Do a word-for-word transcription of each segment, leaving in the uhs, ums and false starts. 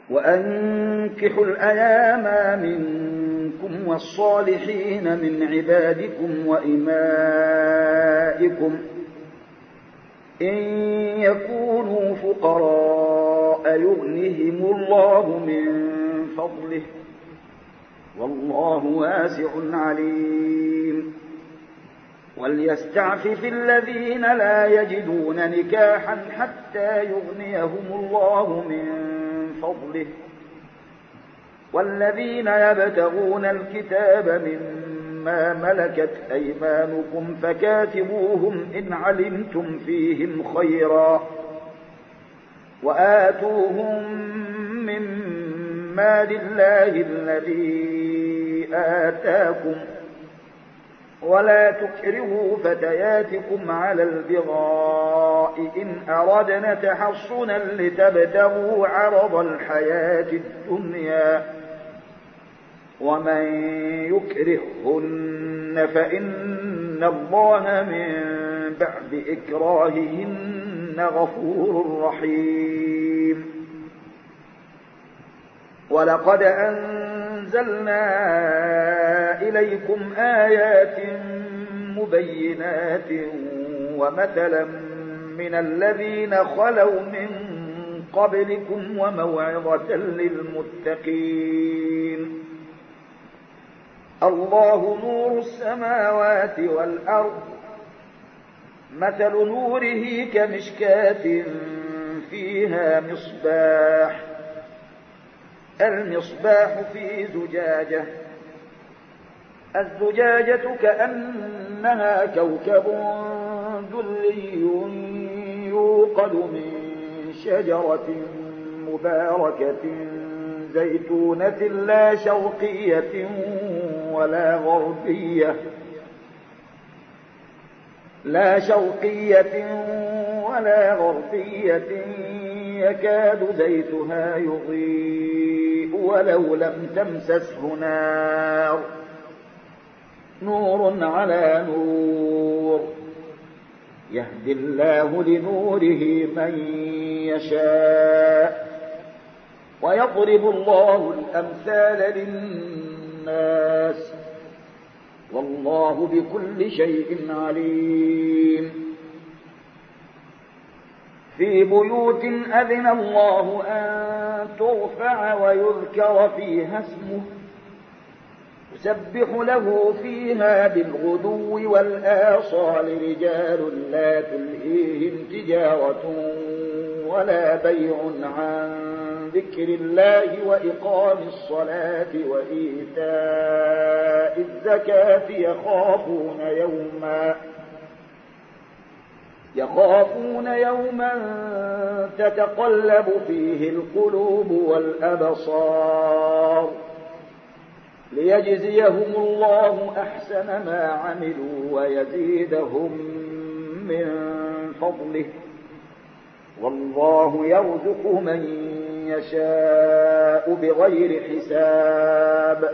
وأنكحوا الأيام منكم والصالحين من عبادكم وإمائكم إن يكونوا فقراء يغنهم الله من فضله والله واسع عليم وليستعفف الذين لا يجدون نكاحا حتى يغنيهم الله من فضله والذين يبتغون الكتاب مما ملكت أيمانكم فكاتبوهم إن علمتم فيهم خيرا وآتوهم من مال الله الذي آتاكم ولا تكرهوا فتياتكم على البغاء إن أردنا تحصنا لتبتغوا عرض الحياة الدنيا ومن يكرهن فإن الله من بعد إكراههن غفور رحيم ولقد أنزلنا إليكم آيات مبينات ومثلا من الذين خلوا من قبلكم وموعظة للمتقين الله نور السماوات والأرض مثل نوره كمشكاة فيها مصباح المصباح في زجاجة الزجاجة كأنها كوكب دري يوقد من شجرة مباركة زيتونة لا شرقية ولا غربية لا شرقية ولا غربية يكاد زيتها يضيء ولو لم تمسسه نار نور على نور يهدي الله لنوره من يشاء ويضرب الله الأمثال للناس والله بكل شيء عليم في بيوت أذن الله أن ترفع ويذكر فيها اسمه يسبح له فيها بالغدو والآصال رجال لا تلهيهم تجارة ولا بيع عن ذكر الله وإقام الصلاة وإيتاء الزكاة يخافون يوما يخافون يوما تتقلب فيه القلوب والأبصار ليجزيهم الله أحسن ما عملوا ويزيدهم من فضله والله يرزق من يشاء بغير حساب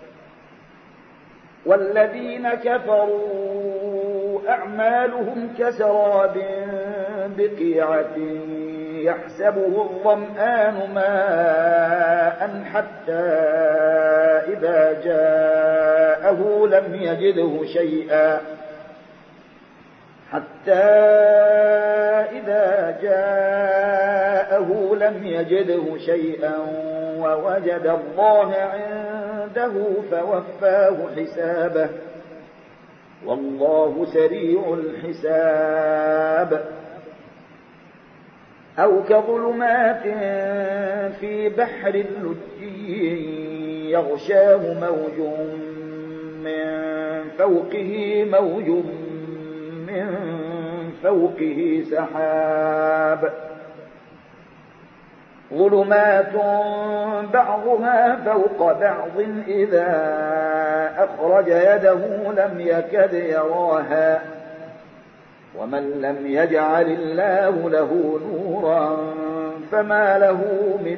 والذين كفروا أعمالهم كسراب بقيعة يحسبه الظمآن ماء حتى إذا جاءه لم يجده شيئا حتى إذا جاءه لم يجده شيئا ووجد الله عنده فوفاه حسابه والله سريع الحساب أو كظلمات في بحر لجي يغشاه موج من فوقه موج من فوقه سحاب ظلمات بعضها فوق بعض إذا أخرج يده لم يكد يراها ومن لم يجعل الله له نورا فما له من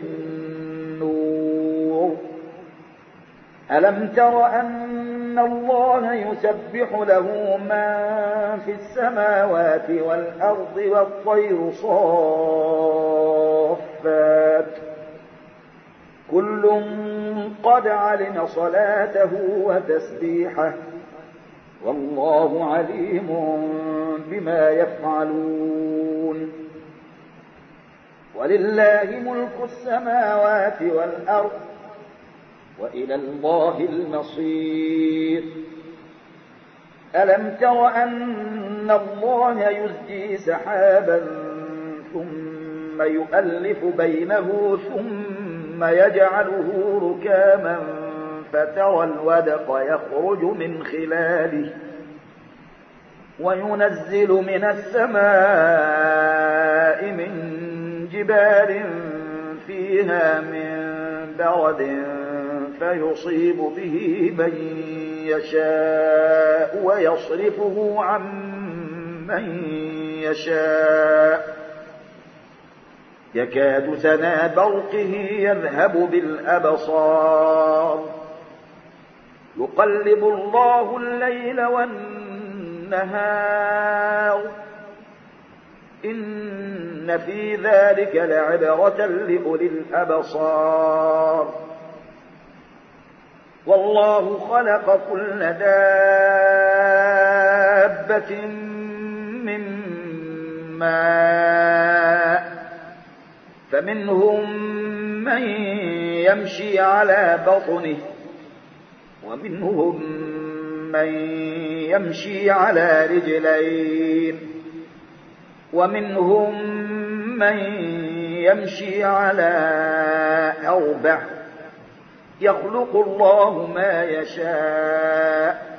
نور ألم تر أن الله يسبح له ما في السماوات والأرض والطير صافات كل قد علم صلاته وتسبيحه والله عليم بما يفعلون ولله ملك السماوات والأرض وإلى الله المصير ألم تر أن الله يزجي سحابا ثم يؤلف بينه ثم يجعله ركاما فترى الودق يخرج من خلاله وينزل من السماء من جبال فيها من برد فيصيب به من يشاء ويصرفه عن من يشاء يكاد سنا برقه يذهب بالأبصار يقلب الله الليل والنهار إن في ذلك لعبرة لأولي الأبصار والله خلق كل دابة من ماء فمنهم من يمشي على بطنه ومنهم من يمشي على رجلين ومنهم من يمشي على أربع يخلق الله ما يشاء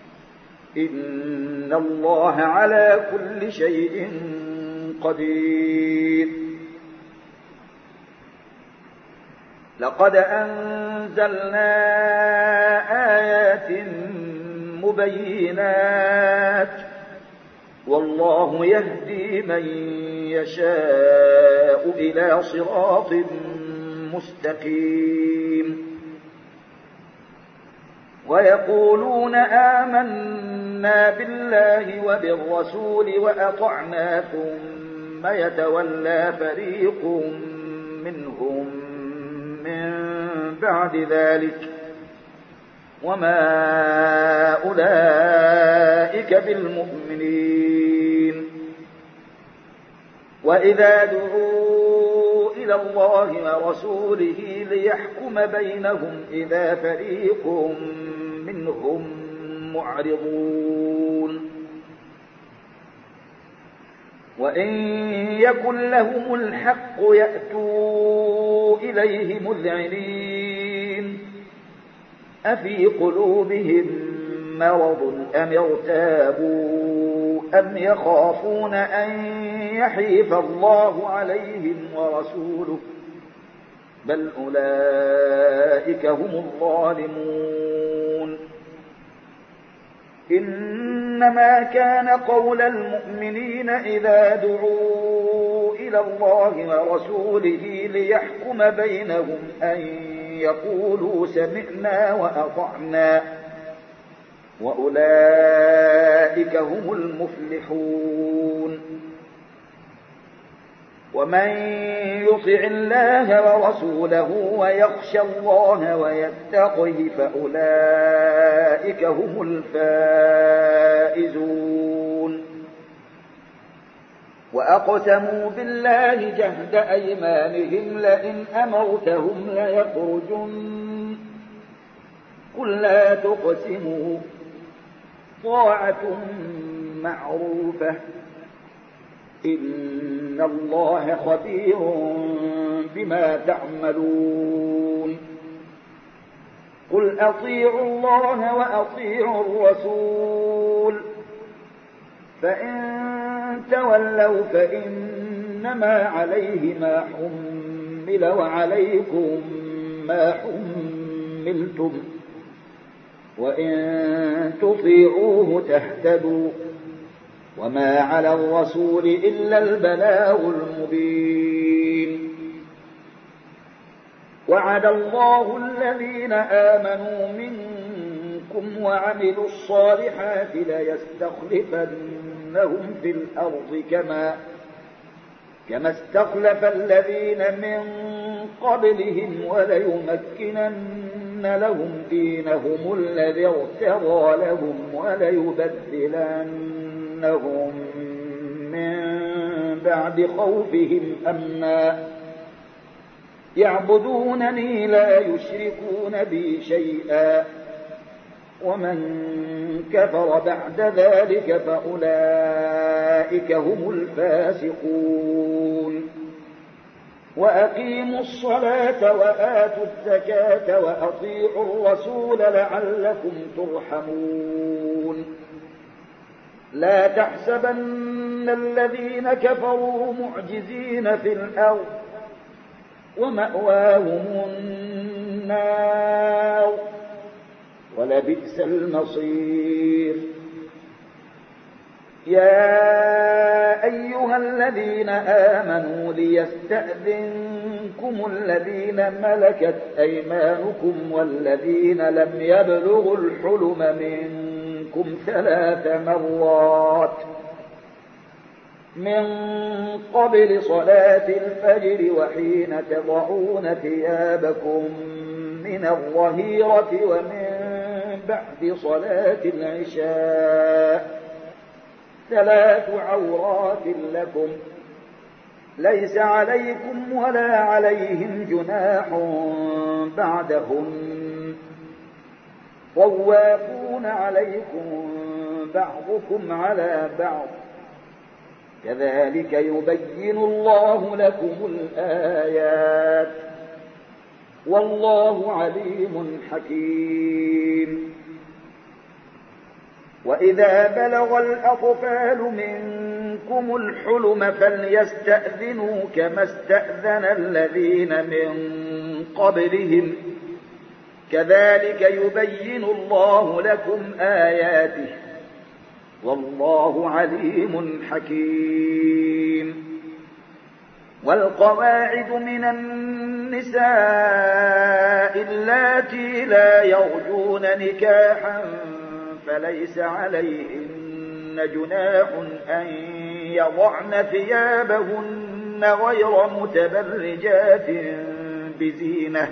إن الله على كل شيء قدير لقد أنزلنا آيات مبينات والله يهدي من يشاء إلى صراط مستقيم ويقولون آمنا بالله وبالرسول وأطعنا ثم يتولى فريق منهم من بعد ذلك وما أولئك بالمؤمنين وإذا دعوا إلى الله ورسوله ليحكم بينهم إذا فريق منهم معرضون وإن يكن لهم الحق يأتوا إليه مذعنين أفي قلوبهم مرض أم ارتابوا أم يخافون أن يحيف الله عليهم ورسوله بل أولئك هم الظالمون إنما كان قول المؤمنين إذا دعوا إلى الله ورسوله ليحكم بينهم أن يقولوا سمعنا وأطعنا وأولئك هم المفلحون ومن يطع الله ورسوله ويخشى الله ويتقه فأولئك هم الفائزون وأقسموا بالله جهد أيمانهم لئن أمرتهم ليخرجن قل لا تقسموا طاعة معروفة إن الله خبير بما تعملون قل أطيعوا الله وأطيعوا الرسول فإن تولوا فإنما عليه ما حمل وعليكم ما حملتم وإن تطيعوه تهتدوا وما على الرسول إلا البلاغ المبين وعد الله الذين آمنوا منكم وعملوا الصالحات ليستخلفنهم في الأرض كما كما استخلف الذين من قبلهم وليمكنن لهم دينهم الذي ارتضى لهم وليبدلنهم من بعد خوفهم أمنا يعبدونني لا يشركون بي شيئا ومن كفر بعد ذلك فأولئك هم الفاسقون وأقيموا الصلاة وآتوا الزكاة وأطيعوا الرسول لعلكم ترحمون لا تحسبن الذين كفروا معجزين في الأرض ومأواهم النار ولبئس المصير يا أيها الذين آمنوا ليستأذنكم الذين ملكت أيمانكم والذين لم يبلغوا الحلم منكم ثلاث مرات من قبل صلاة الفجر وحين تضعون ثيابكم من الظهيرة ومن بعد صلاة العشاء ثلاث عورات لكم ليس عليكم ولا عليهم جناح بعدهم طوافون عليكم بعضكم على بعض كذلك يبين الله لكم الآيات والله عليم حكيم وإذا بلغ الأطفال منكم الحلم فليستأذنوا كما استأذن الذين من قبلهم كذلك يبين الله لكم آياته والله عليم حكيم والقواعد من النساء اللاتي لا يرجون نكاحا فليس عليهن جناح أن يضعن ثيابهن غير متبرجات بزينة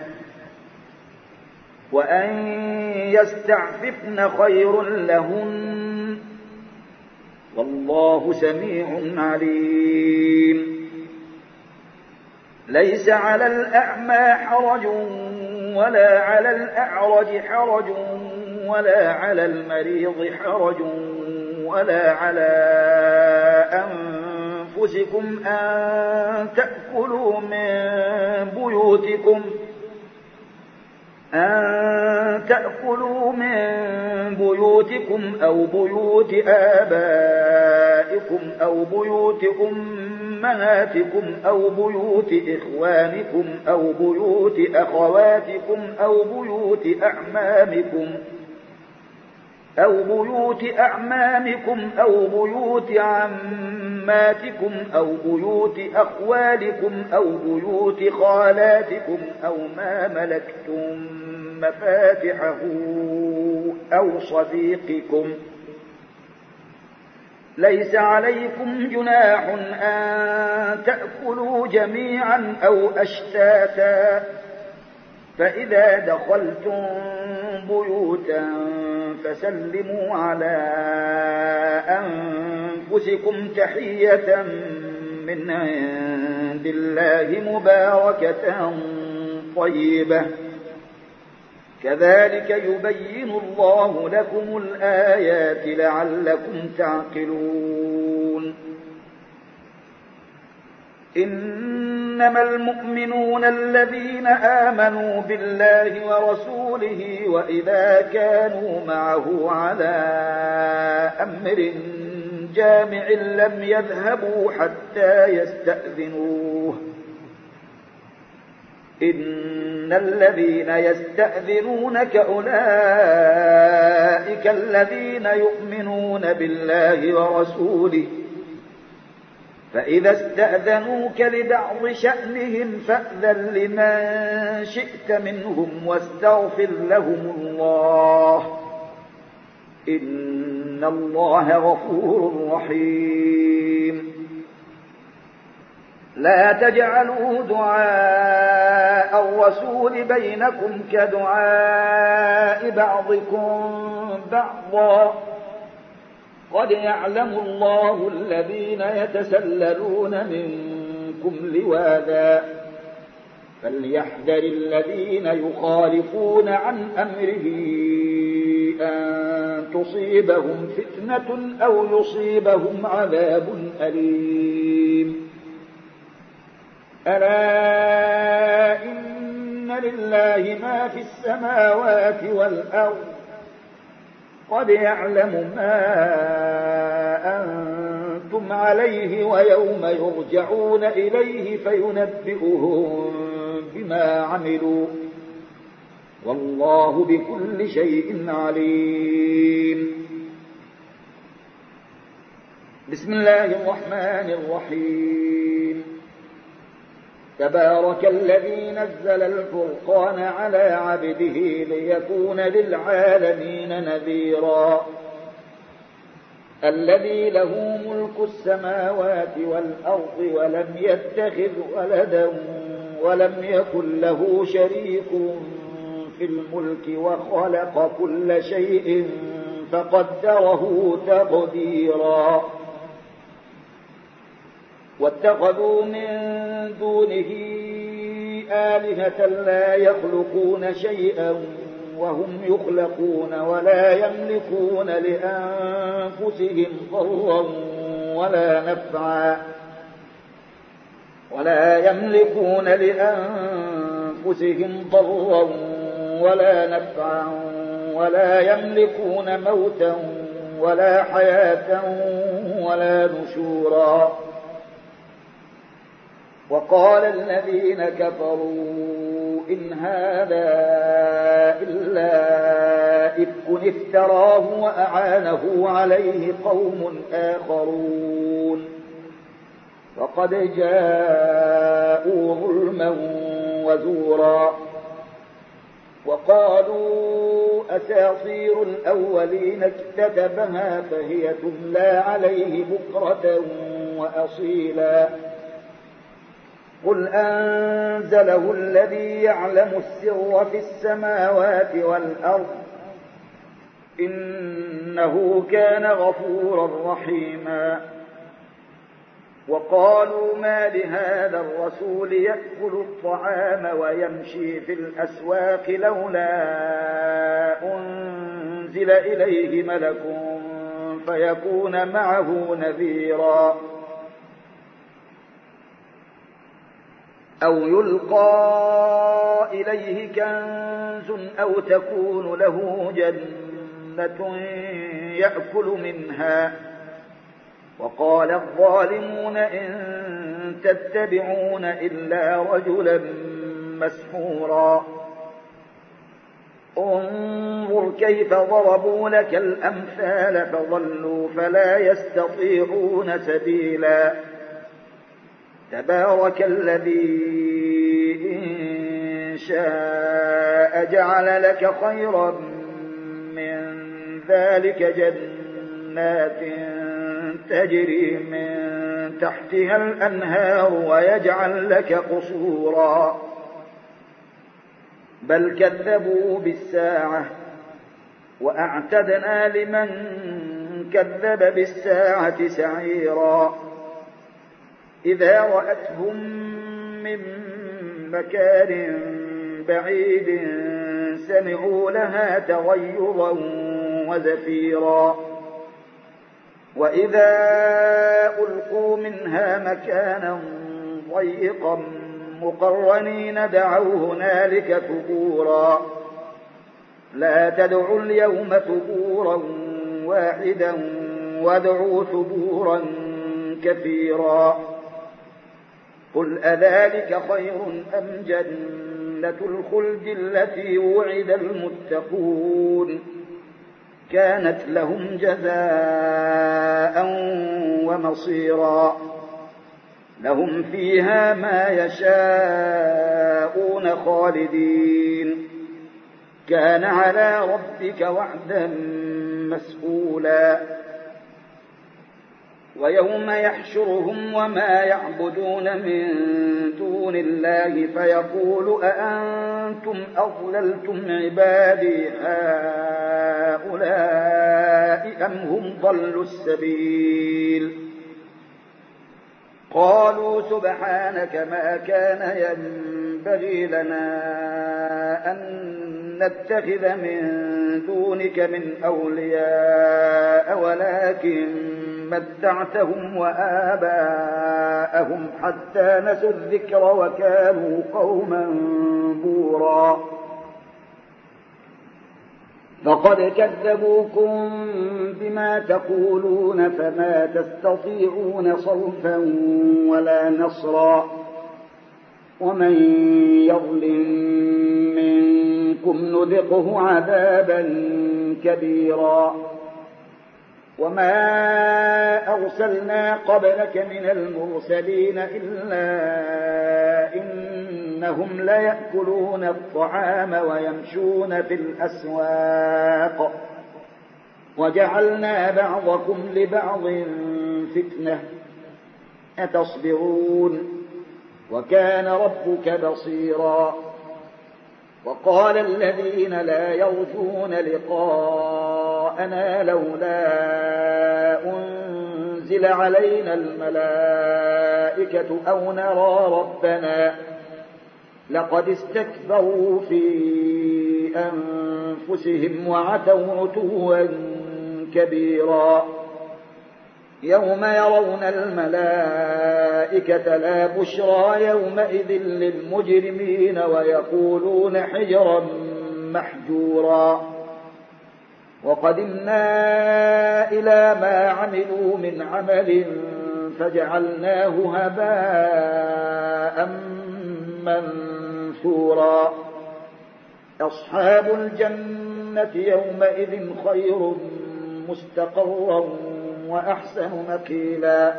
وأن يستعففن خير لهن والله سميع عليم ليس على الأعمى حرج ولا على الأعرج حرج ولا على المريض حرج ولا على أنفسكم أن تأكلوا من بيوتكم أن تأكلوا من بيوتكم أو بيوت آبائكم أو بيوت أمهاتكم أو بيوت إخوانكم أو بيوت أخواتكم أو بيوت أعمامكم أو بيوت أعمامكم أو بيوت عماتكم أو بيوت أخوالكم أو بيوت خالاتكم أو ما ملكتم مفاتحه أو صديقكم ليس عليكم جناح أن تأكلوا جميعا أو أشتاتا فإذا دخلتم بيوتا فسلموا على أنفسكم تحية من عند الله مباركة طيبة كذلك يبين الله لكم الآيات لعلكم تعقلون إنما المؤمنون الذين آمنوا بالله ورسوله وإذا كانوا معه على أمر جامع لم يذهبوا حتى يستأذنوه إن الذين يستأذنونك أولئك الذين يؤمنون بالله ورسوله فإذا استأذنوك لبعض شأنهم فأذن لمن شئت منهم واستغفر لهم الله إن الله غفور رحيم لا تجعلوا دعاء الرسول بينكم كدعاء بعضكم بعضا قد يعلم الله الذين يتسللون منكم لواذا فليحذر الذين يخالفون عن أمره أن تصيبهم فتنة أو يصيبهم عذاب أليم ألا إن لله ما في السماوات والأرض قد يعلم ما أنتم عليه ويوم يرجعون إليه فينبئهم بما عملوا والله بكل شيء عليم. بسم الله الرحمن الرحيم. تبارك الذي نزل الفرقان على عبده ليكون للعالمين نذيرا الذي له ملك السماوات والأرض ولم يتخذ ولدا ولم يكن له شريك في الملك وخلق كل شيء فقدره تقديرا واتخذوا من دونه آلهة لا يخلقون شيئا وهم يخلقون ولا يملكون لأنفسهم ضرا ولا نفعا ولا يملكون لأنفسهم ضرا ولا نفعا ولا يملكون موتا ولا حياة ولا نشورا. وقال الذين كفروا إن هذا إلا إفك افتراه وأعانه عليه قوم آخرون وقد جاءوا ظلما وزورا وقالوا أساطير الأولين اكتتبها فهي تملى عليه بكرة وأصيلا قل أنزله الذي يعلم السر في السماوات والأرض إنه كان غفورا رحيما. وقالوا ما لهذا الرسول يأكل الطعام ويمشي في الأسواق لولا أنزل إليه ملك فيكون معه نذيرا أو يلقى إليه كنز أو تكون له جنة يأكل منها. وقال الظالمون إن تتبعون إلا رجلا مسحورا انظر كيف ضربوا لك الأمثال فضلوا فلا يستطيعون سبيلا. تبارك الذي إن شاء جعل لك خيرا من ذلك جنات تجري من تحتها الأنهار ويجعل لك قصورا بل كذبوا بالساعة وأعتدنا لمن كذب بالساعة سعيرا إذا رأتهم من مكان بعيد سمعوا لها تغيظا وزفيرا وإذا ألقوا منها مكانا ضيقا مقرنين دعوا هنالك ثبورا لا تدعوا اليوم ثبورا واحدا وادعوا ثبورا كثيرا قل أذلك خير أم جنة الخلد التي وعد المتقون كانت لهم جزاء ومصيرا لهم فيها ما يشاءون خالدين كان على ربك وعدا مسئولا ويوم يحشرهم وما يعبدون من دون الله فيقول أأنتم أضللتم عبادي هؤلاء أم هم ضلوا السبيل قالوا سبحانك ما كان ينبغي لنا أن نتخذ من دونك من أولياء ولكن متعتهم وآباءهم حتى نسوا الذكر وكانوا قوما بورا فقد كذبوكم بما تقولون فما تستطيعون صرفا ولا نصرا ومن يظلم منكم نذقه عذابا كبيرا وما أرسلنا قبلك من المرسلين إلا إنهم ليأكلون الطعام ويمشون في الأسواق وجعلنا بعضكم لبعض فتنة أتصبرون وكان ربك بصيرا وقال الذين لا يرجون لقاءنا لولا أنزل علينا الملائكة أو نرى ربنا لقد استكبروا في أنفسهم وعتوا عتوا كبيرا يوم يرون الملائكة لا بشرى يومئذ للمجرمين ويقولون حجرا محجورا وقدمنا إلى ما عملوا من عمل فجعلناه هباء منثورا أصحاب الجنة يومئذ خير مستقرا وأحسن مقيلا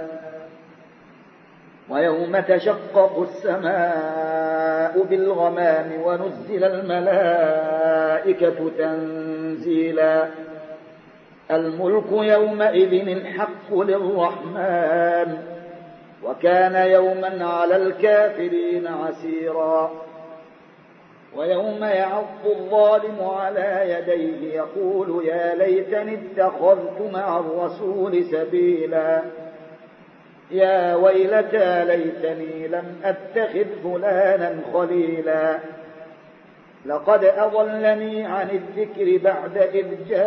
ويوم تشقق السماء بالغمام ونزل الملائكة تنزيلا الملك يومئذ الحق للرحمن وكان يوما على الكافرين عسيرا ويوم يعض الظالم على يديه يقول يا ليتني اتخذت مع الرسول سبيلا يا ويلتى ليتني لم أتخذ فلانا خليلا لقد أضلني عن الذكر بعد إذ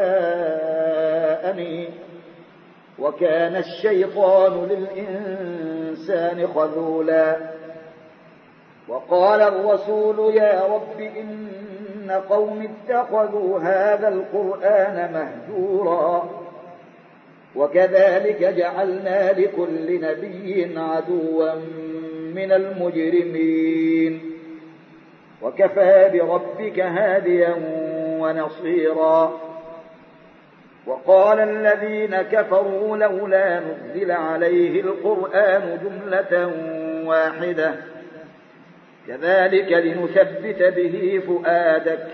جاءني وكان الشيطان للإنسان خذولا وقال الرسول يا رب إن قوم اتخذوا هذا القرآن مهجورا وكذلك جعلنا لكل نبي عدوا من المجرمين وكفى بربك هاديا ونصيرا وقال الذين كفروا لولا نزل عليه القرآن جملة واحدة كذلك لنثبت به فؤادك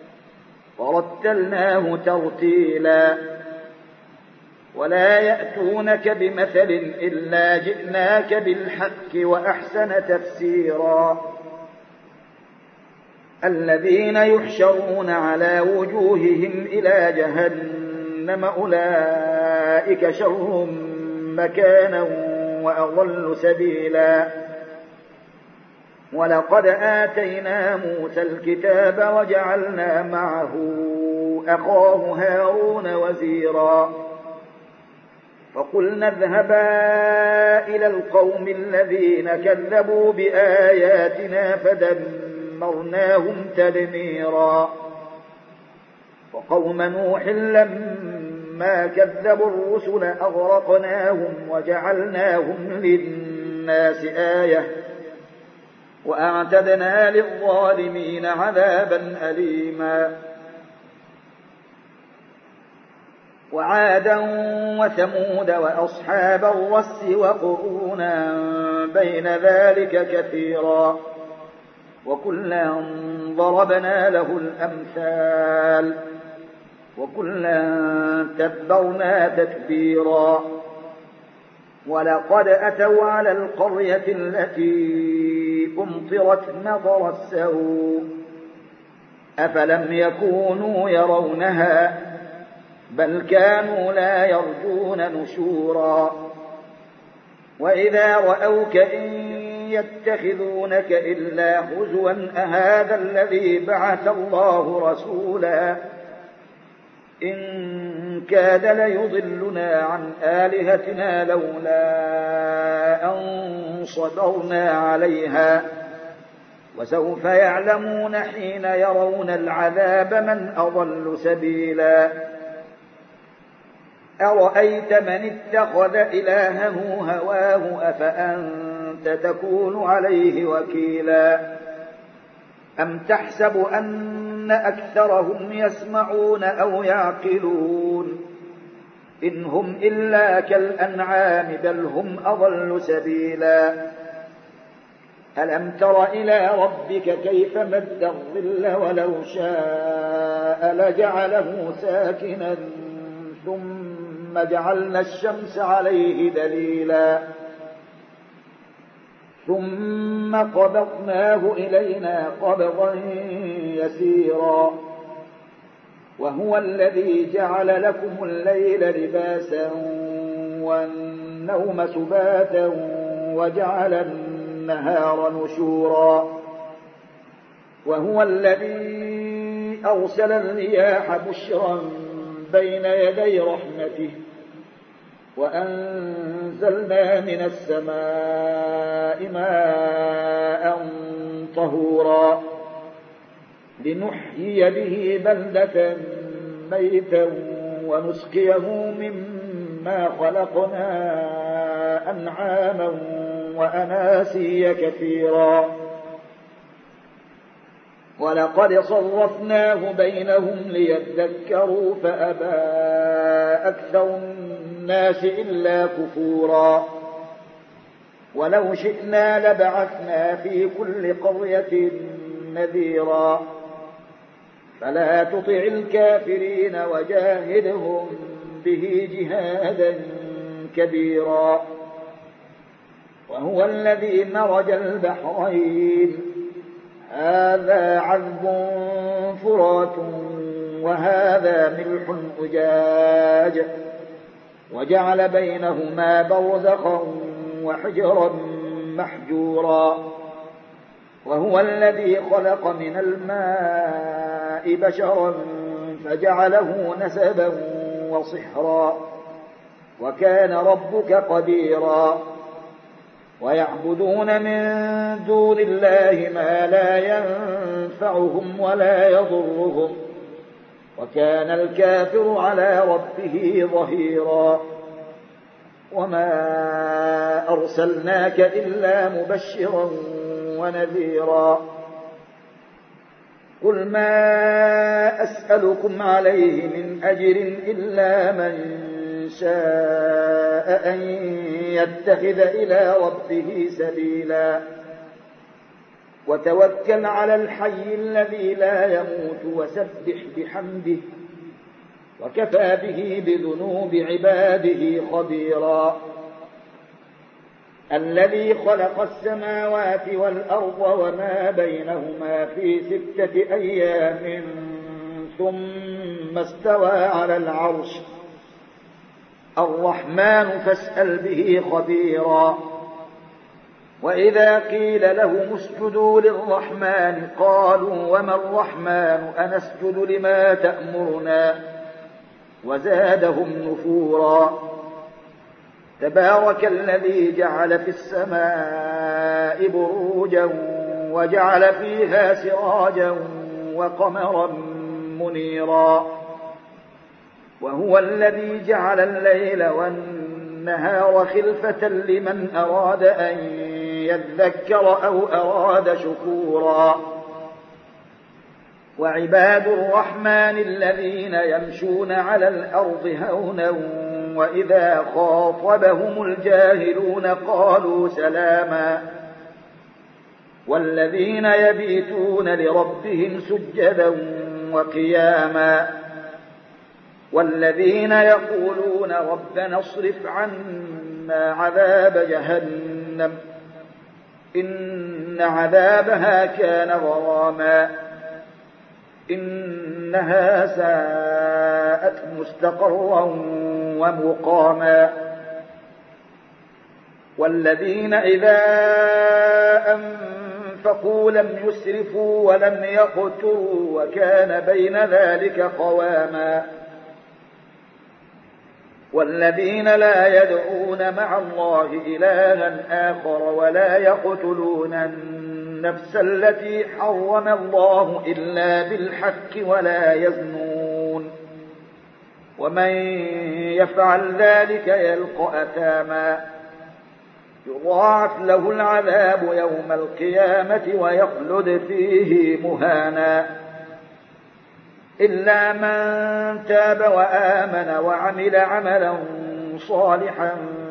ورتلناه ترتيلا ولا يأتونك بمثل إلا جئناك بالحق وأحسن تفسيرا الذين يحشرون على وجوههم إلى جهنم أولئك شر مكانا وأضل سبيلا ولقد آتينا موسى الكتاب وجعلنا معه أخاه هارون وزيرا فقلنا اذهبا إلى القوم الذين كذبوا بآياتنا فدمرناهم تدميرا وقوم نوح لما كذبوا الرسل أغرقناهم وجعلناهم للناس آية وأعتدنا للظالمين عذابا أليما وعادا وثمود وأصحاب الرس وقرونا بين ذلك كثيرا وكلا ضربنا له الأمثال وكلا تبرنا تتبيرا ولقد أتوا على القرية التي أمطرت مطر السوء أفلم يكونوا يرونها بل كانوا لا يرجون نشورا وإذا رأوك إن يتخذونك إلا هزوا أهذا الذي بعث الله رسولا إن كاد ليضلنا عن آلهتنا لولا أن صبرنا عليها وسوف يعلمون حين يرون العذاب من أضل سبيلا أرأيت من اتخذ إلهه هواه أفأنت تكون عليه وكيلا أم تحسب أن أكثرهم يسمعون أو يعقلون إن هم إلا كالأنعام بل هم أضل سبيلا ألم تر إلى ربك كيف مد الظل ولو شاء لجعله ساكنا ثم جعلنا الشمس عليه دليلا ثم قبضناه إلينا قبضا يسيرا وهو الذي جعل لكم الليل لباسا والنوم سباتا وجعل النهار نشورا وهو الذي أرسل الرياح بشرا بين يدي رحمته وأنزلنا من السماء ماء طهورا لنحيي به بلدة ميتا ونسقيه مما خلقنا أنعاما وأناسيا كثيرا ولقد صرفناه بينهم ليذكروا فأبى أكثر الناس إلا كفورا ولو شئنا لبعثنا في كل قرية نذيرا فلا تطع الكافرين وجاهدهم به جهادا كبيرا وهو الذي مرج البحرين هذا عذب فرات وهذا ملح أجاج وجعل بينهما برزخا وحجرا محجورا وهو الذي خلق من الماء بشرا فجعله نسبا وصهرا وكان ربك قديرا ويعبدون من دون الله ما لا ينفعهم ولا يضرهم وكان الكافر على ربه ظهيرا وما أرسلناك إلا مبشرا ونذيرا قل ما أسألكم عليه من أجر إلا من شاء أن يتخذ إلى ربه سبيلا وتوكل على الحي الذي لا يموت وسبح بحمده وكفى به بذنوب عباده خبيرا الذي خلق السماوات والأرض وما بينهما في ستة أيام ثم استوى على العرش الرحمن فاسأل به خبيرا وإذا قيل لهم اسجدوا للرحمن قالوا وما الرحمن أنسجد لما تأمرنا وزادهم نفورا تبارك الذي جعل في السماء بروجا وجعل فيها سراجا وقمرا منيرا وهو الذي جعل الليل والنهار خلفة لمن أراد أن يذكر أو أراد شكورا وعباد الرحمن الذين يمشون على الأرض هونا وإذا خاطبهم الجاهلون قالوا سلاما والذين يبيتون لربهم سجدا وقياما والذين يقولون ربنا اصرف عنا عذاب جهنم إن عذابها كان غراما إنها ساءت مستقرا ومقاما والذين إذا أنفقوا لم يسرفوا ولم يقتروا وكان بين ذلك قواما والذين لا يدعون مع الله إلها آخر ولا يقتلون النفس التي حرم الله إلا بالحق ولا يزنون ومن يفعل ذلك يلقى أثاما يضاعف له العذاب يوم القيامة ويخلد فيه مهانا إلا من تاب وآمن وعمل عملا صالحا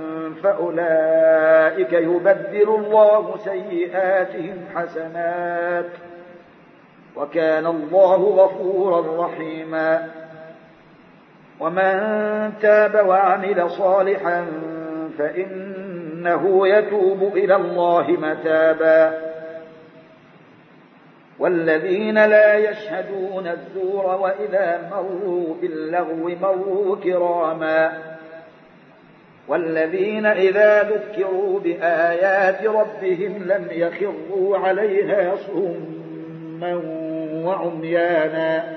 فأولئك يبدل الله سيئاتهم حسنات وكان الله غفورا رحيما ومن تاب وعمل صالحا فإنه يتوب إلى الله متابا والذين لا يشهدون الزور وإذا مروا باللغو مروا كراما والذين إذا ذكروا بآيات ربهم لم يخروا عليها صما وعميانا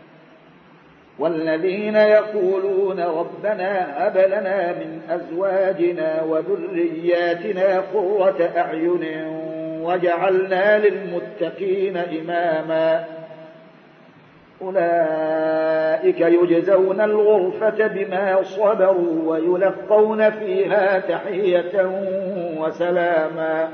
والذين يقولون ربنا هب لنا من أزواجنا وذرياتنا قرة أعين وجعلنا للمتقين إماما أولئك يجزون الغرفة بما صبروا ويلقون فيها تحية وسلاما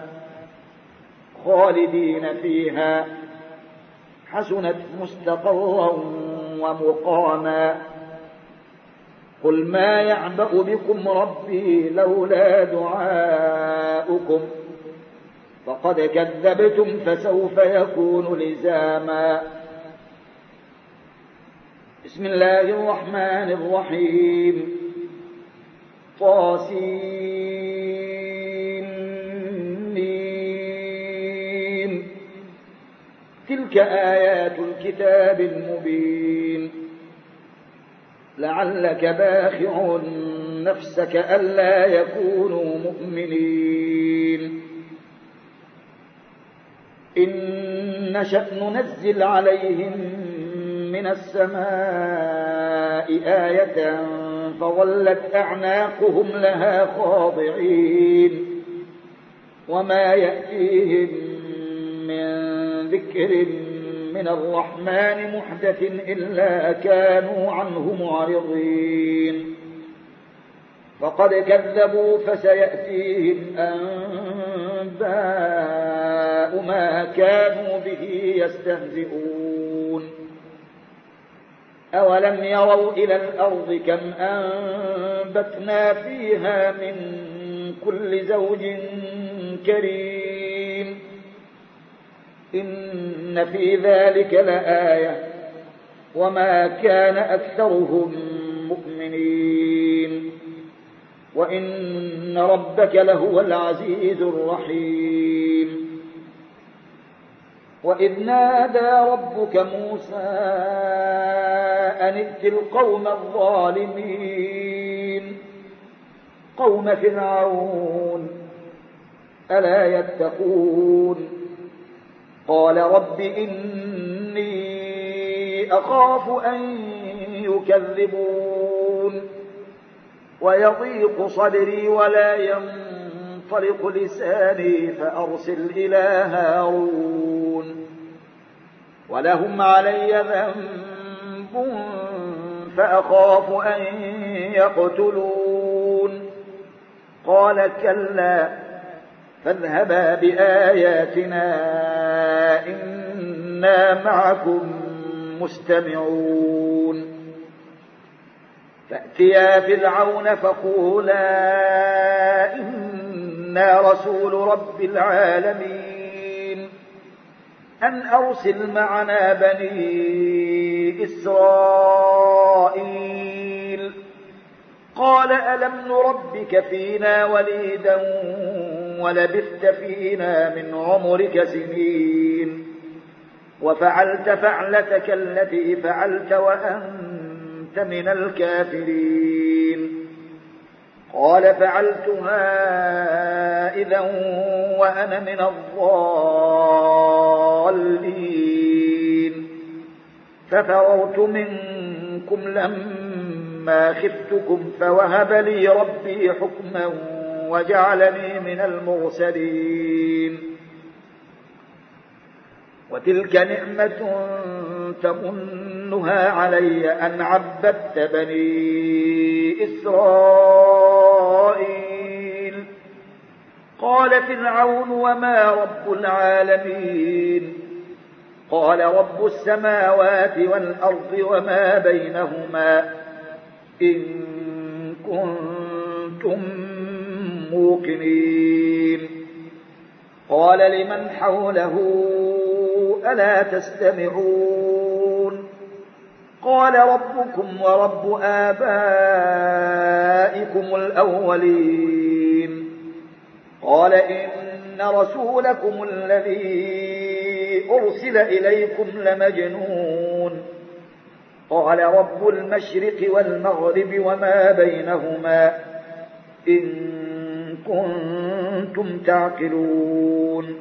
خالدين فيها حسنت مستقرا ومقاما قل ما يعبأ بكم ربي لولا دعاؤكم فقد كذبتم فسوف يكون لزاما بسم الله الرحمن الرحيم طاسين تلك آيات الكتاب المبين لعلك باخع نفسك ألا يكونوا مؤمنين إن نشأ ننزل عليهم من السماء آية فظلت أعناقهم لها خاضعين وما يأتيهم من ذكر من الرحمن محدث إلا كانوا عنه معرضين فقد كذبوا فسيأتيهم أنباء ما كانوا به يستهزئون أولم يروا إلى الأرض كم أنبتنا فيها من كل زوج كريم إن في ذلك لآية وما كان أكثرهم مؤمنين وإن ربك لهو العزيز الرحيم وإذ نادى ربك موسى أن ائت القوم الظالمين قوم فرعون ألا يتقون قال رب إني أخاف أن يكذبون ويضيق صدري ولا ينطلق لساني فأرسل إلى هارون ولهم علي ذنب فأخاف أن يقتلون قال كلا فاذهبا بآياتنا إنا معكم مستمعون فأتيا فرعون فقولا إنا رسول رب العالمين أن أرسل معنا بني إسرائيل قال ألم نربك فينا وليدا ولبثت فينا من عمرك سنين وفعلت فعلتك التي فعلت وأنت من الكافرين قال فعلتها إذا وأنا من الضالين ففررت منكم لما خفتكم فوهب لي ربي حكما وجعلني من المرسلين وتلك نعمة تمنها علي أن عبدت بني إسرائيل قال فرعون وما رب العالمين قال رب السماوات والأرض وما بينهما إن كنتم موقنين قال لمن حوله ألا تستمعون قال ربكم ورب آبائكم الأولين قال إن رسولكم الذي أرسل إليكم لمجنون قال رب المشرق والمغرب وما بينهما إن كنتم تعقلون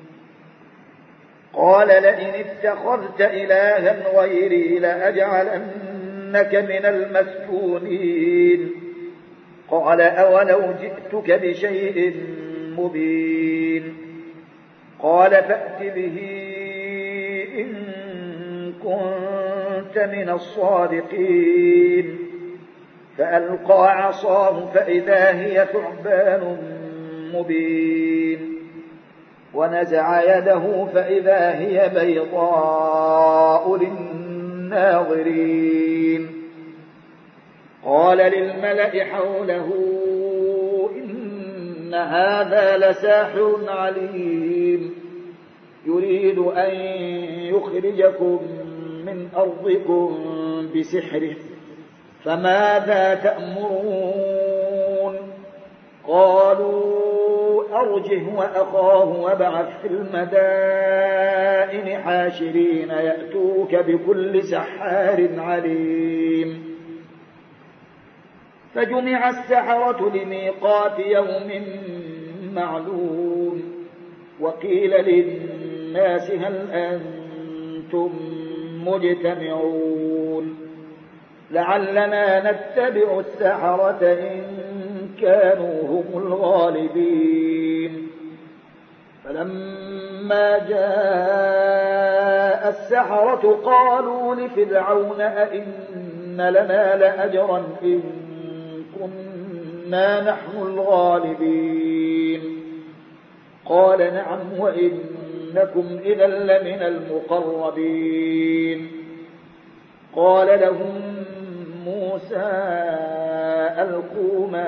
قال لئن اتخذت إلها غيري لأجعلنك من المسجونين قال أولو جئتك بشيء مبين قال فأت به إن كنت من الصادقين فألقى عصاه فإذا هي ثعبان مبين ونزع يده فإذا هي بيضاء للناظرين قال للملأ حوله إن هذا لساحر عليم يريد أن يخرجكم من أرضكم بسحره فماذا تأمرون قالوا أرجه وأخاه وابعث في المدائن حاشرين يأتوك بكل سحار عليم فجمع السحرة لميقات يوم معلوم وقيل للناس هل أنتم مجتمعون لعلنا نتبع السحرة إن كانوا هم الغالبين فلما جاء السحرة قالوا لفرعون أئن لنا لأجرا إن كنا نحن الغالبين قال نعم وإنكم إذا لمن المقربين قال لهم موسى ألقوا ما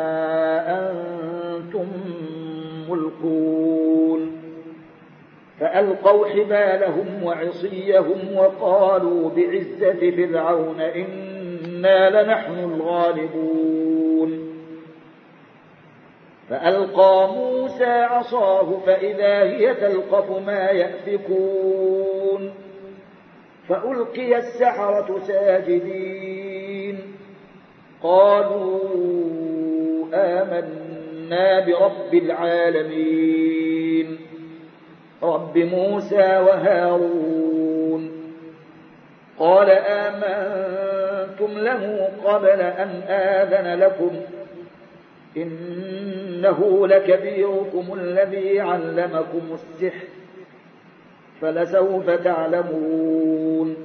أنتم ملقون فألقوا حبالهم وعصيهم وقالوا بعزة فرعون إنا لنحن الغالبون فألقى موسى عصاه فإذا هي تلقف ما يأفكون فألقي السحرة ساجدين قالوا آمنا برب العالمين رب موسى وهارون قال آمنتم له قبل أن آذن لكم إنه لكبيركم الذي علمكم السحر فلسوف تعلمون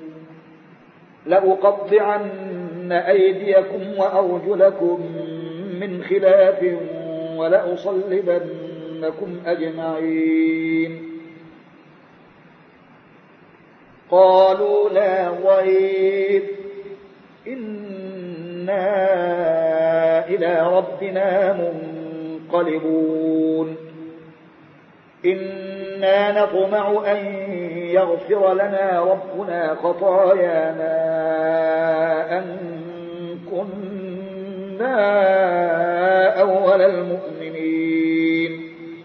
لأقطعن أيديكم وأرجلكم من خلاف ولأصلبنكم أجمعين قالوا لا ضير إنا إلى ربنا منقلبون إنا نطمع أن يغفر لنا ربنا خطايانا أن كنا أول المؤمنين.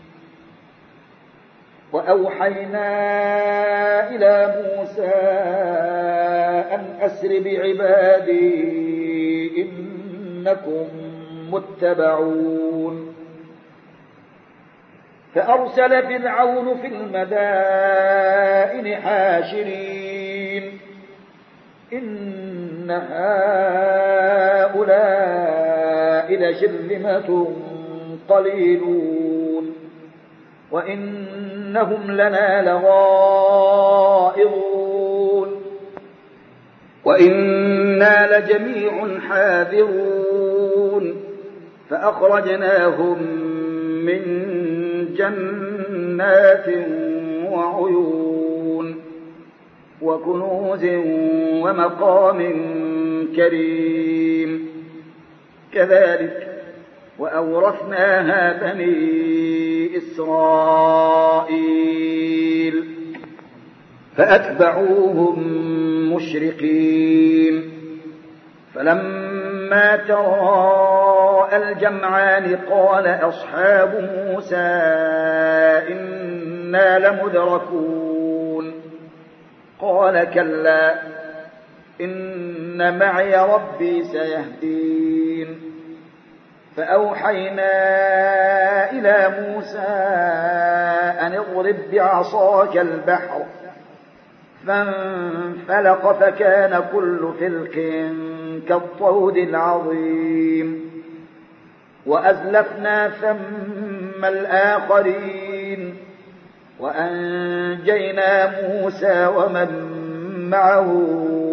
وأوحينا إلى موسى أن أسر بعبادي إنكم متبعون. فأرسل فرعون في المدائن حاشرين إن هؤلاء لشرذمة قليلون وإنهم لنا لغائظون وإنا لجميع حاذرون. فأخرجناهم من جنات وعيون وكنوز ومقام كريم. كذلك وأورثناها بني إسرائيل فأتبعوهم مشرقين. فلما تراءى الجمعان قال أصحاب موسى إنا لمدركون. قال كلا إن معي ربي سيهدين. فأوحينا إلى موسى أن اضرب بعصاك البحر فانفلق فكان كل فرق كالطود العظيم. وأزلفنا ثم الآخرين وأنجينا موسى ومن معه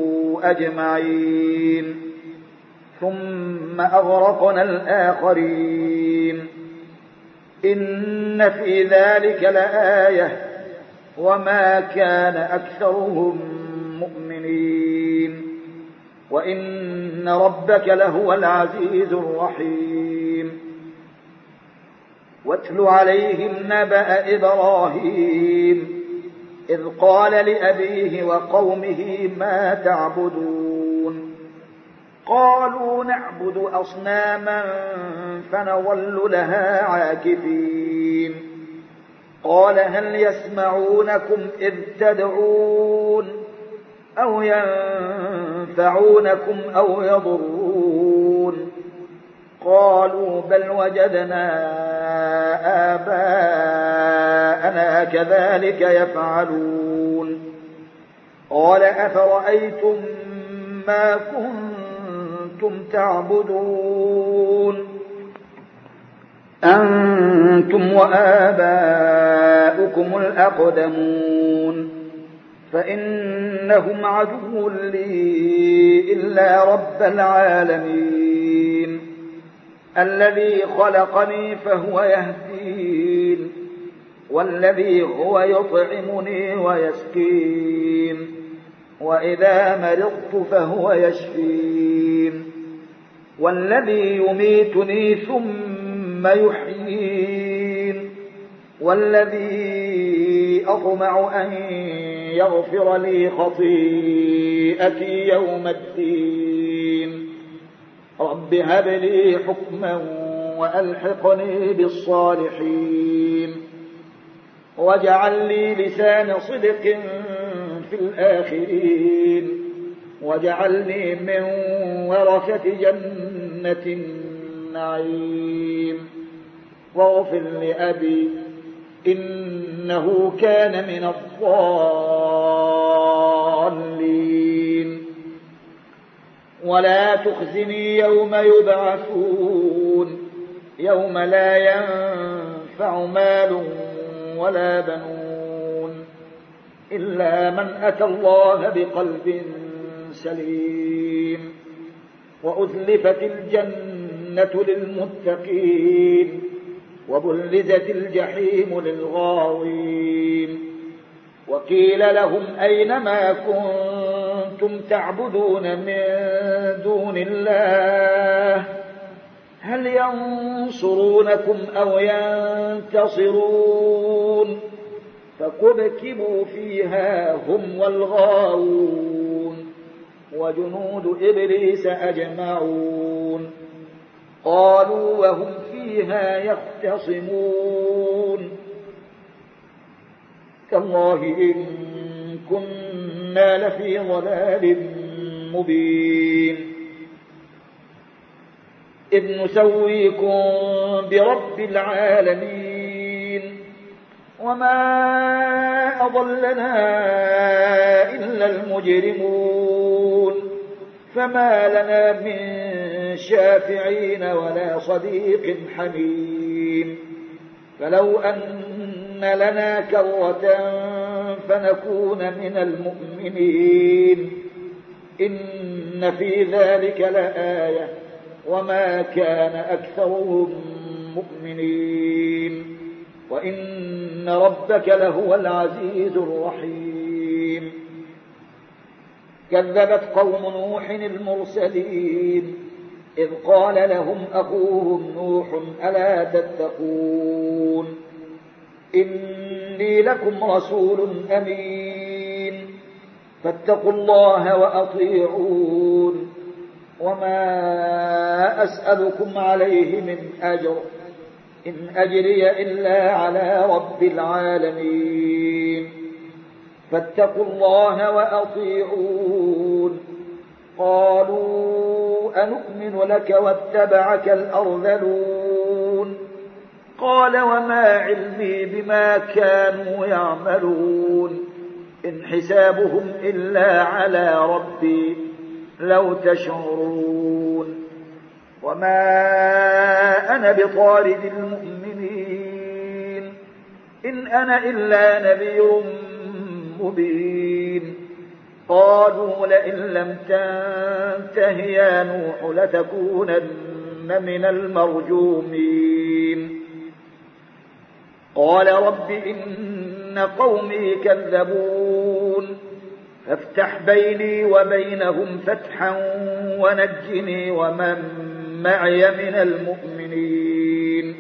أجمعين ثم أغرقنا الآخرين. إن في ذلك لآية وما كان أكثرهم مؤمنين وإن ربك لهو العزيز الرحيم. واتل عليهم نبأ إبراهيم إذ قال لأبيه وقومه ما تعبدون. قالوا نعبد أصناما فنظل لها عاكفين. قال هل يسمعونكم إذ تدعون أو ينفعونكم أو يضرون. قالوا بل وجدنا آباءنا كذلك يفعلون. قال أفرأيتم ما كنتم تعبدون أنتم وآباؤكم الأقدمون فإنهم عدو لي إلا رب العالمين الذي خلقني فهو يهدين والذي هو يطعمني ويسقين وإذا مرضت فهو يشفين والذي يميتني ثم يحيين والذي أطمع أن يغفر لي خطيئتي يوم الدين رب هب لي حكما وألحقني بالصالحين واجعل لي لسان صدق في الآخرين واجعلني من ورثة جنة النعيم واغفر لأبي إنه كان من الضالين ولا تخزني يوم يبعثون يوم لا ينفع مال ولا بنون إلا من أتى الله بقلب سليم وأزلفت الجنة للمتقين وبرزت الجحيم للغاوين وقيل لهم أين ما كنتم تعبدون من دون الله هل ينصرونكم أو ينتصرون فكبكبوا فيها هم والغاوون وجنود إبليس أجمعون قالوا وهم فيها يختصمون تالله إن كنا لفي ضلال مبين إذ نسويكم برب العالمين وما أضلنا إلا المجرمون فما لنا من شافعين ولا صديق حميم فلو أن لنا كرة فنكون من المؤمنين إن في ذلك لآية وما كان أكثرهم مؤمنين وإن ربك لهو العزيز الرحيم كذبت قوم نوح المرسلين إذ قال لهم أخوهم نوح ألا تتقون إني لكم رسول أمين فاتقوا الله وأطيعون وما أسألكم عليه من أجر إن أجري إلا على رب العالمين فاتقوا الله وأطيعون قالوا أنؤمن لك واتبعك الأرذلون قال وما علمي بما كانوا يعملون إن حسابهم إلا على ربي لو تشعرون وما أنا بطارد المؤمنين إن أنا إلا نذير مبين قالوا لئن لم تنته يا نوح لتكونن من المرجومين قال رب إن قومي كذبون فافتح بيني وبينهم فتحا ونجني ومن معي من المؤمنين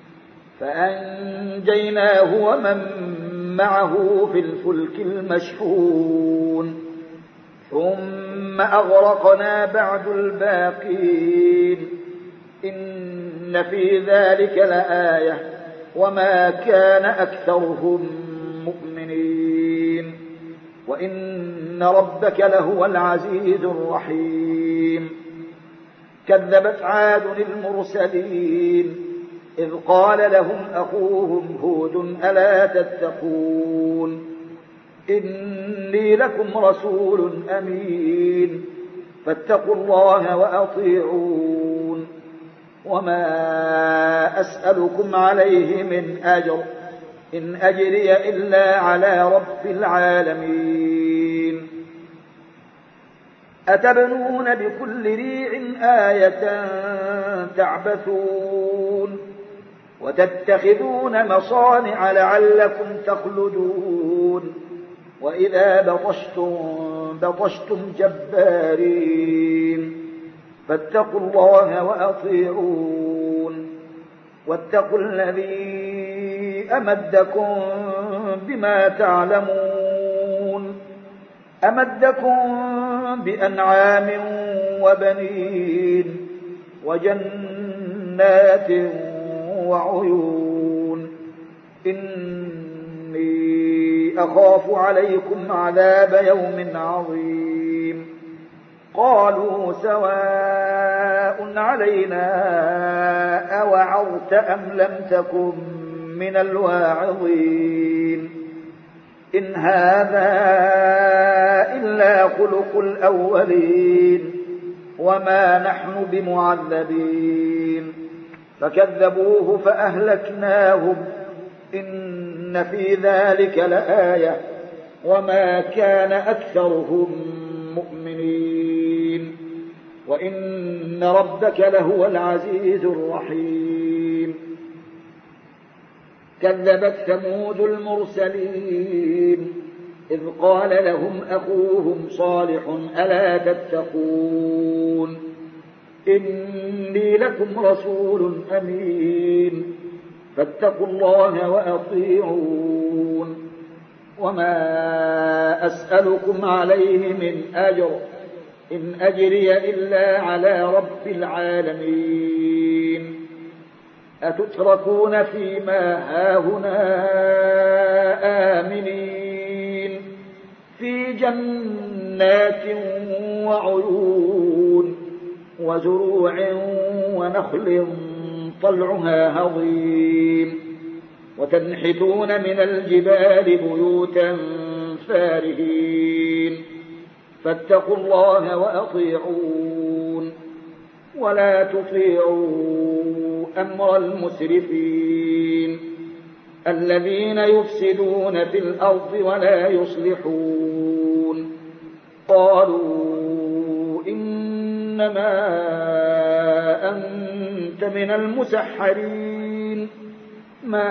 فأنجيناه ومن معه في الفلك المشحون ثم أغرقنا بعد الباقين إن في ذلك لآية وما كان أكثرهم مؤمنين وإن ربك لهو العزيز الرحيم كذبت عاد المرسلين إذ قال لهم أخوهم هود ألا تتقون إني لكم رسول أمين فاتقوا الله وأطيعون وما أسألكم عليه من أجر إن أجري إلا على رب العالمين أتبنون بكل ريع آية تعبثون وتتخذون مصانع لعلكم تخلدون وإذا بطشتم بطشتم جبارين فاتقوا الله وأطيعون واتقوا الذي أمدكم بما تعلمون أمدكم بأنعام وبنين وجنات وعيون إني أخاف عليكم عذاب يوم عظيم قالوا سواء علينا أوعظت أم لم تكن من الواعظين إن هذا إلا خلق الأولين وما نحن بمعذبين فكذبوه فأهلكناهم إن في ذلك لآية وما كان أكثرهم مؤمنين وإن ربك لهو العزيز الرحيم كذبت ثمود المرسلين إذ قال لهم أخوهم صالح ألا تتقون إني لكم رسول أمين فاتقوا الله وأطيعون وما أسألكم عليه من أجر إن أجري إلا على رب العالمين أتتركون فيما هاهنا آمنين في جنات وعيون وزروع ونخل طلعها هضيم وتنحتون من الجبال بيوتا فارهين فاتقوا الله وأطيعون ولا تطيعوا أمر المسرفين الذين يفسدون في الأرض ولا يصلحون قالوا إنما أنت من المسحرين ما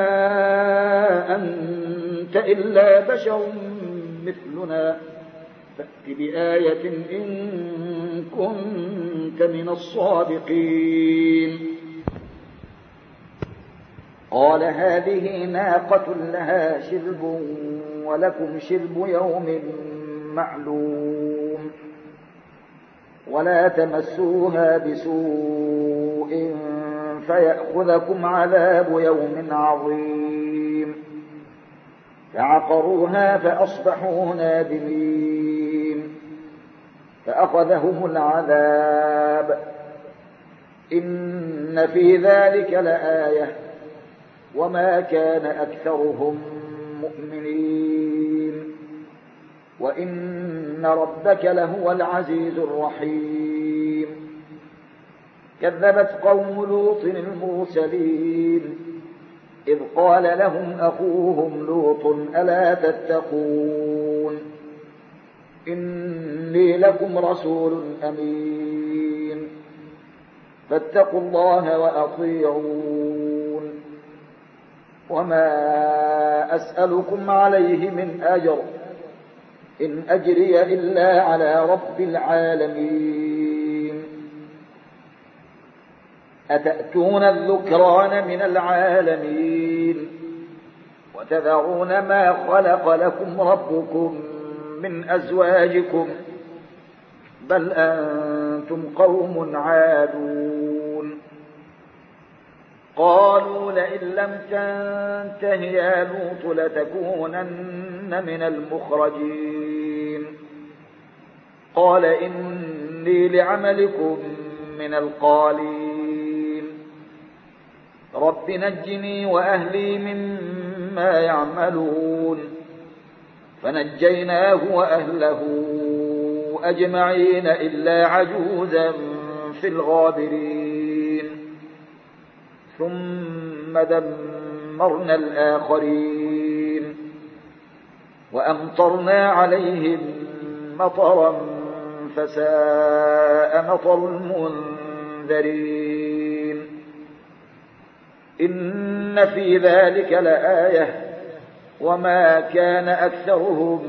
أنت إلا بشر مثلنا فأت بآية إن كنت من الصادقين قال هذه ناقة لها شرب ولكم شرب يوم معلوم ولا تمسوها بسوء فيأخذكم عذاب يوم عظيم فعقروها فأصبحوا نادمين فأخذهم العذاب إن في ذلك لآية وما كان أكثرهم مؤمنين وإن ربك لهو العزيز الرحيم كذبت قوم لوط المرسلين إذ قال لهم أخوهم لوط ألا تتقون إني لكم رسول أمين فاتقوا الله وأطيعون وما أسألكم عليه من أجر إن أجري إلا على رب العالمين أتأتون الذكران من العالمين وتذرون ما خلق لكم ربكم من أزواجكم بل أنتم قوم عادون قالوا لئن لم تنته يا لوط لتكونن من المخرجين قال إني لعملكم من القالين رب نجني وأهلي مما يعملون فنجيناه وأهله أجمعين إلا عجوزا في الغابرين ثم دمرنا الآخرين وأمطرنا عليهم مطرا فساء مطر المنذرين إن في ذلك لآية وما كان أكثرهم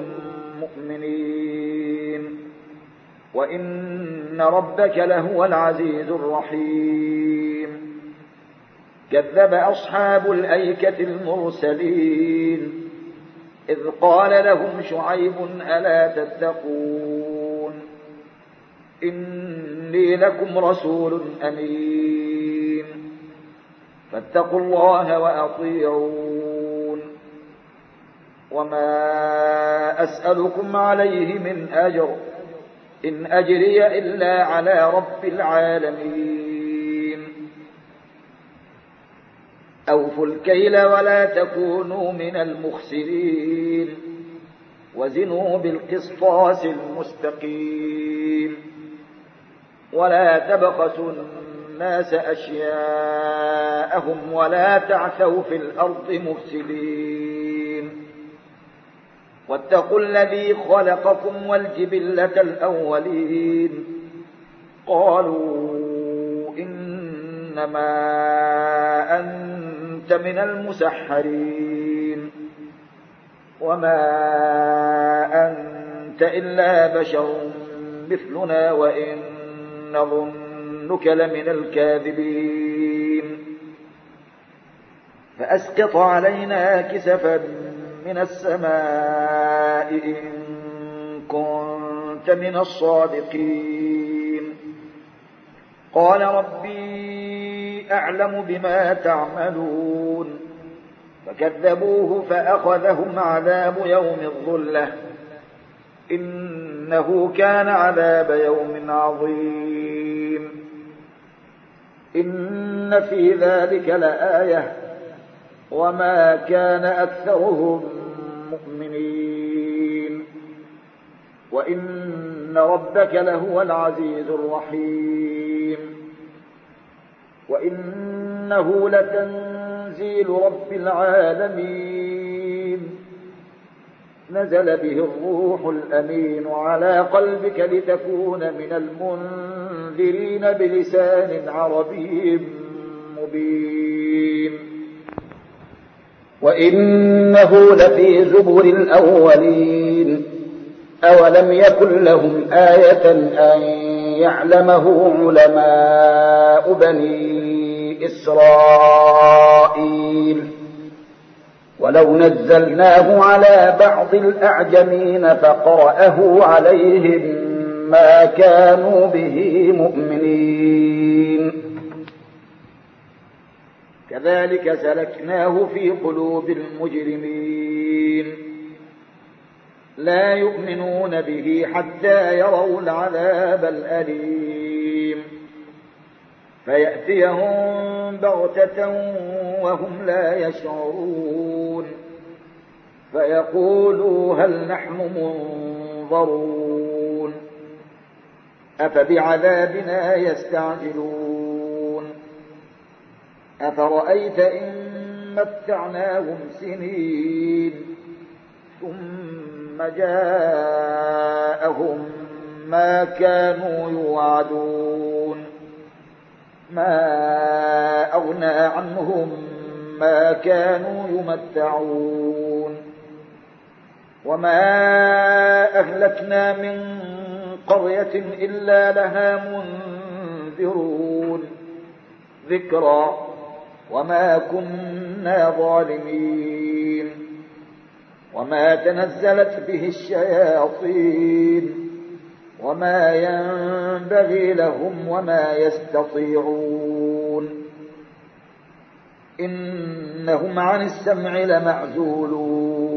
مؤمنين وإن ربك لهو العزيز الرحيم كذب أصحاب الأيكة المرسلين إذ قال لهم شعيب ألا تتقون إني لكم رسول أمين فاتقوا الله وأطيعون وما أسألكم عليه من أجر إن أجري إلا على رب العالمين أوفوا الكيل ولا تكونوا من المخسرين وزنوا بالقسطاس المستقيم ولا تبخسوا الناس أشياءهم ولا تعثوا في الأرض مفسدين واتقوا الذي خلقكم والجبلة الأولين قالوا إنما أنت من المسحرين وما أنت إلا بشر مثلنا وإن نظنك لمن الكاذبين فأسقط علينا كسفا من السماء إن كنت من الصادقين قال ربي أعلم بما تعملون فكذبوه فأخذهم عذاب يوم الظلة إنه كان عذاب يوم عظيم إن في ذلك لآية وما كان أكثرهم مؤمنين وإن ربك لهو العزيز الرحيم وإنه لتنزيل رب العالمين نزل به الروح الأمين على قلبك لتكون من المنذرين بلسان عربي مبين وإنه لفي زبر الأولين أولم يكن لهم آية أن يعلمه علماء بني إسرائيل ولو نزلناه على بعض الأعجمين فقرأه عليهم ما كانوا به مؤمنين كذلك سلكناه في قلوب المجرمين لا يؤمنون به حتى يروا العذاب الأليم فيأتيهم بغتة وهم لا يشعرون فيقولوا هل نحن منظرون أفبعذابنا يستعجلون أفرأيت إن متعناهم سنين ثم جاءهم ما كانوا يوعدون ما أغنى عنهم ما كانوا يمتعون وما أهلكنا من قرية إلا لها منذرون ذكرى وما كنا ظالمين وما تنزلت به الشياطين وما ينبغي لهم وما يستطيعون إنهم عن السمع لمعزولون